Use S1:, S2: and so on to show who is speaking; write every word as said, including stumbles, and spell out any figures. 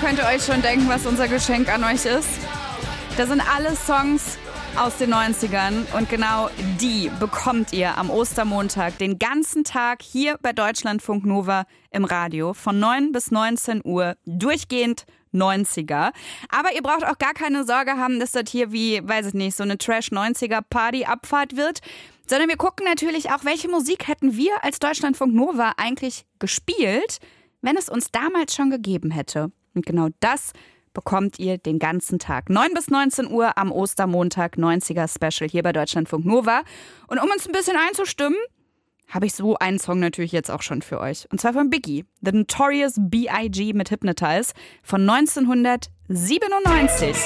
S1: könnt ihr euch schon denken, was unser Geschenk an euch ist. Das sind alle Songs aus den neunzigern und genau die bekommt ihr am Ostermontag den ganzen Tag hier bei Deutschlandfunk Nova im Radio von neun bis neunzehn Uhr durchgehend neunziger. Aber ihr braucht auch gar keine Sorge haben, dass das hier wie, weiß ich nicht, so eine Trash-neunziger-Party-Abfahrt wird, sondern wir gucken natürlich auch, welche Musik hätten wir als Deutschlandfunk Nova eigentlich gespielt, wenn es uns damals schon gegeben hätte. Und genau das bekommt ihr den ganzen Tag. neun bis neunzehn Uhr am Ostermontag, neunziger-Special hier bei Deutschlandfunk Nova. Und um uns ein bisschen einzustimmen, habe ich so einen Song natürlich jetzt auch schon für euch. Und zwar von Biggie, The Notorious B I G mit Hypnotize von neunzehnhundertsiebenundneunzig.